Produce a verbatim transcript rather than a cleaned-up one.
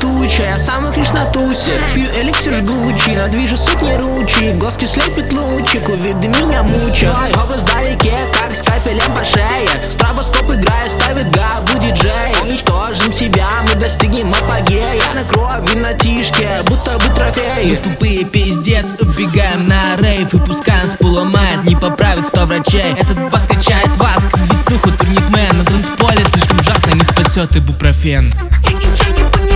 туча, я самых лишь на тусе. Пью эликсир жгучий, на движе сотни ручей. Глазки слепит лучик, увиды меня мучат. Образ вдалеке, как скальпелем по шее. Стробоскоп играя, ставит габу диджей. Уничтожим себя, мы достигнем апогея. На крови, на тишке, будто бы трофеи. Мы тупые пиздец, убегаем на рейв. Выпускаем с поломает, не поправит сто врачей. Этот бас качает вас, как бицуху турникмен. На танцполе слишком жарко, не спасет ибупрофен. Я ничего не понимаю.